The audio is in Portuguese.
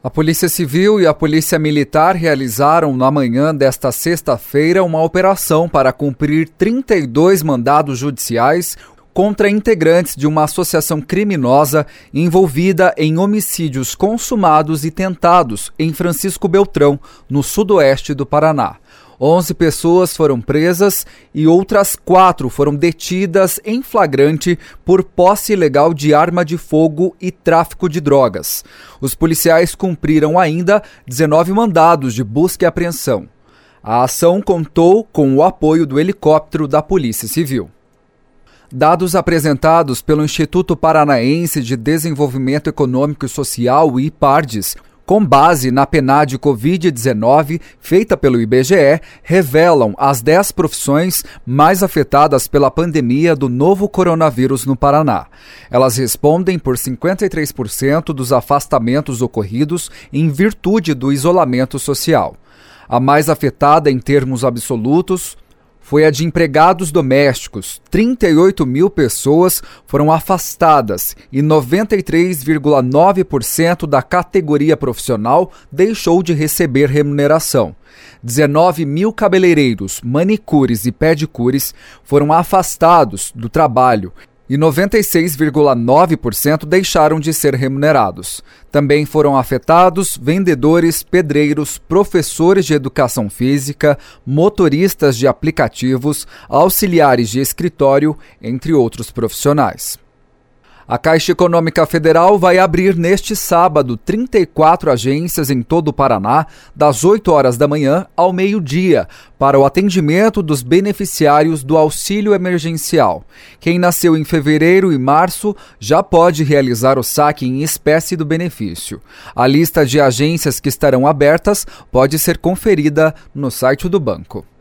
A Polícia Civil e a Polícia Militar realizaram na manhã desta sexta-feira uma operação para cumprir 32 mandados judiciais contra integrantes de uma associação criminosa envolvida em homicídios consumados e tentados em Francisco Beltrão, no sudoeste do Paraná. 11 pessoas foram presas e outras 4 foram detidas em flagrante por posse ilegal de arma de fogo e tráfico de drogas. Os policiais cumpriram ainda 19 mandados de busca e apreensão. A ação contou com o apoio do helicóptero da Polícia Civil. Dados apresentados pelo Instituto Paranaense de Desenvolvimento Econômico e Social, o IPARDES, com base na PNAD Covid-19 feita pelo IBGE, revelam as 10 profissões mais afetadas pela pandemia do novo coronavírus no Paraná. Elas respondem por 53% dos afastamentos ocorridos em virtude do isolamento social. A mais afetada em termos absolutos foi a de empregados domésticos. 38 mil pessoas foram afastadas e 93,9% da categoria profissional deixou de receber remuneração. 19 mil cabeleireiros, manicures e pedicures foram afastados do trabalho e 96,9% deixaram de ser remunerados. Também foram afetados vendedores, pedreiros, professores de educação física, motoristas de aplicativos, auxiliares de escritório, entre outros profissionais. A Caixa Econômica Federal vai abrir neste sábado 34 agências em todo o Paraná, das 8 horas da manhã ao meio-dia, para o atendimento dos beneficiários do auxílio emergencial. Quem nasceu em fevereiro e março já pode realizar o saque em espécie do benefício. A lista de agências que estarão abertas pode ser conferida no site do banco.